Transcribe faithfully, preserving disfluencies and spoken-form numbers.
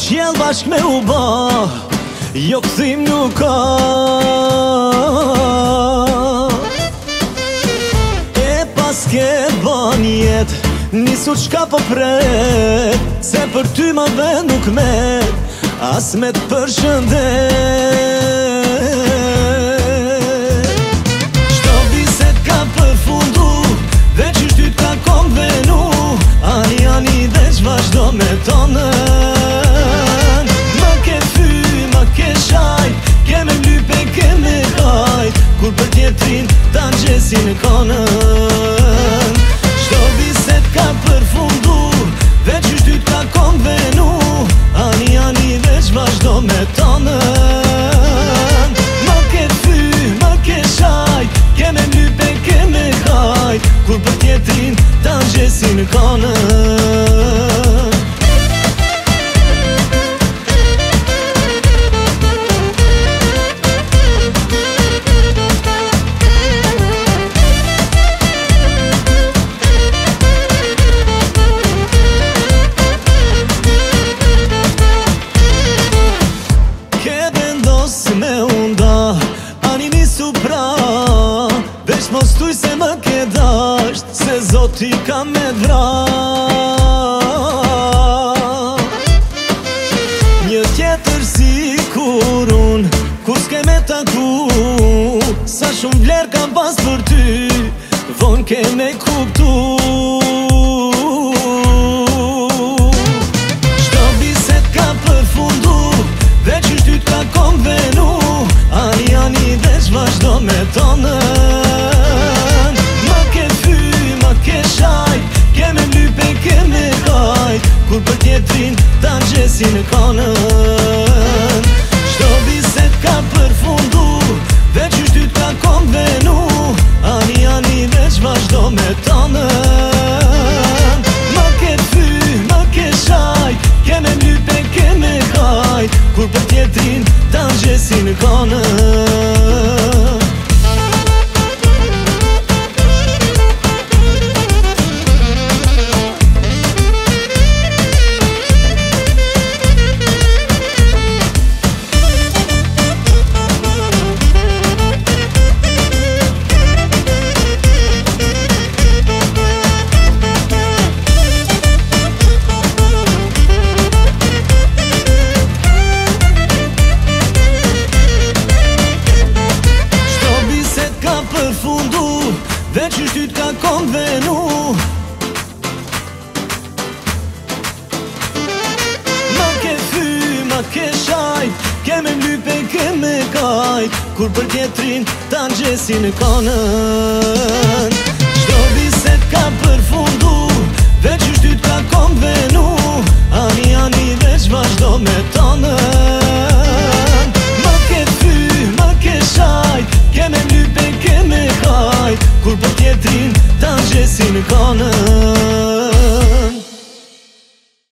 Qjell bashk me u ba, jo këthim nuk ka. E pas ke ban jet, nisu qka po pret, se për ty ma dhe nuk met, as me të përshëndet. Qdo biset ka përfundu, dhe qysh ty t'ka konvenu, ani ani dhe qvashdo me tonën. Ma ke fy, ma ke shajt, keme mlype, keme hajt, kur për tjetrin ta ngjesin konën. Qdo biset ka përfundu, dhe qysh ty t'ka konvenu, ani ani dhe qvashdo me tonën. Ma ke fy, ma ke shajt, keme mlype, keme hajt, kur për tjetrin ta ngjesin konën. Veç mos tuj se më ke dasht, se Zoti ka me dra. Një tjetër si kur un, kur s'ke me taku, sa shumë vler kam pas për ty, von ke me kuptu. Qdo biset ka përfundu, dhe qysh ty t'ka konvenu, ani ani dhe qvashdo me tonën. Ma ke fy, ma ke shajt, keme mlype, keme hajt, kur për tjetrin ta ngjesin konën. Qdo biset ka përfundu, dhe qysh ty t'ka konvenu, ani ani dhe qvashdo me tonën. Ma ke fy, ma ke shajt, keme mlype, keme hajt, kur për tjetrin ta ngjesin konën. Dhe qysh ty t'ka konvenu, ma ke fy, ma ke shajt, keme mlype, keme kajt, kur për tjetrin ta ngjesin konën. Qdo biset ka përfundu, dhe qysh ty t'ka konvenu, ani ani dhe qvashdo me tonën. Ma ke fy, ma ke shajt, keme mlype, keme hajt, kur për tjetrin ta ngjesin konën.